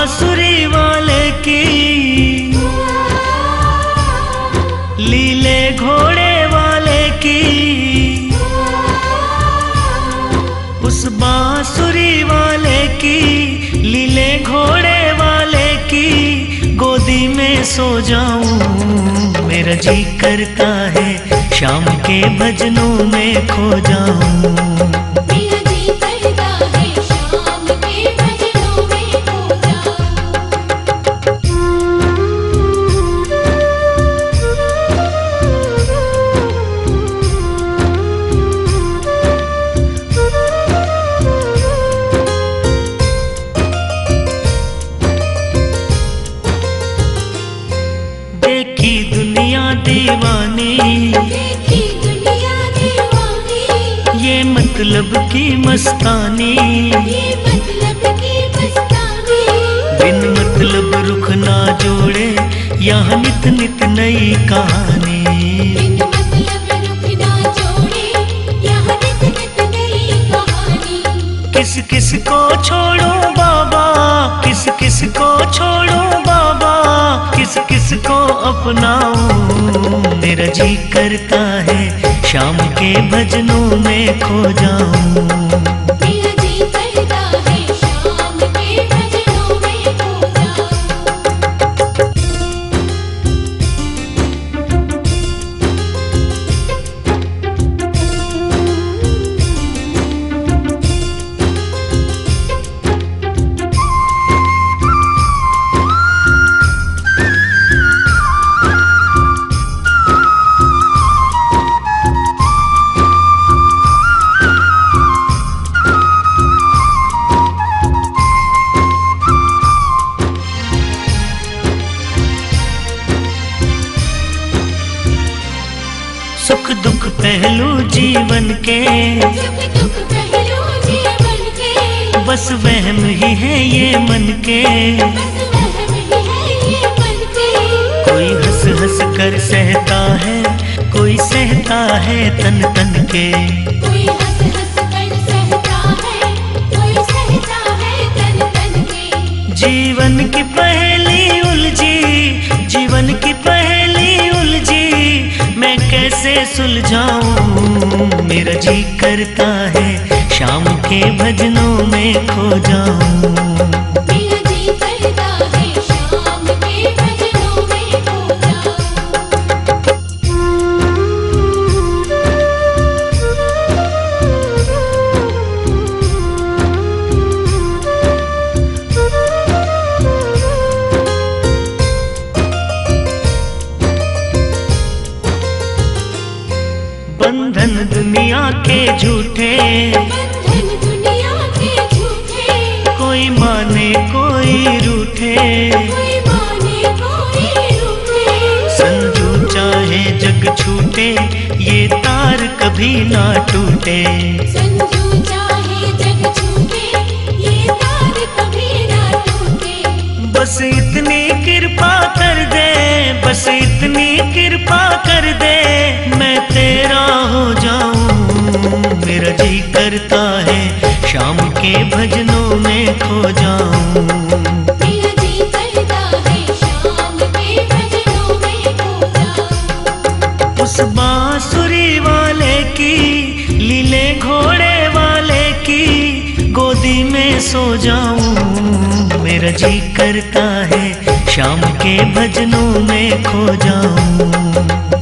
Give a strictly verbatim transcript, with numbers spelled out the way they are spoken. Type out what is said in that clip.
बांसुरी वाले की, लीले घोड़े वाले की, उस बांसुरी वाले की, लीले घोड़े वाले की गोदी में सो जाऊं। मेरा जी करता है शाम के भजनों में खो जाऊं। मेरा जी करता है शाम के भजनों में खो जाऊं। देखी दुनिया दीवानी, देखी दुनिया दीवानी, ये मतलब की मस्तानी, ये मतलब की मस्तानी, बिन मतलब रुख ना जोड़े यहाँ नित नित नई कहानी। बिन मतलब रुख ना जोड़े यहाँ नित नित नई कहानी। किस किस को छोड़ो बाबा, किस किस को छोड़ो बाबा, किस किस को अपनाऊं। मेरा जी करता है शाम के भजनों में खो जाऊं। मेरा जी करता है शाम के भजनों में खो जाऊं। सुख दुख पहलू जीवन के, सुख दुख पहलू जीवन के, बस वहम ही है ये मन के। बस वहम ही है ये मन के। कोई हंस हंस कर सहता है, कोई सहता है तन तन के। कोई हंस हंस कर सहता है, कोई सहता है तन तन के। जीवन की पहेली उलझी, जीवन की पहेली उलझी, मैं कैसे सुलझाऊं। मेरा जी करता है शाम के भजनों में खो जाऊं। मेरा जी करता है शाम के भजनों में खो जाऊं। बंधन दुनिया के झूठे, बंधन दुनिया के झूठे, कोई माने कोई रूठे। कोई माने कोई रूठे। संजू चाहे जग छूटे, ये तार कभी ना टूटे। संजू चाहे जग छूटे, ये तार कभी ना टूटे। बस इतनी कृपा कर दे, बस इतनी कृपा कर दे, मैं तेरा हो जाऊं। मेरा जी करता है शाम के भजनों में खो जाऊं। मेरा जी करता है शाम के भजनों में खो जाऊं। उस बांसुरी वाले की, लीले घोड़े वाले की गोदी में सो जाऊं। मेरा जी करता है शाम के भजनों में खो जाऊं।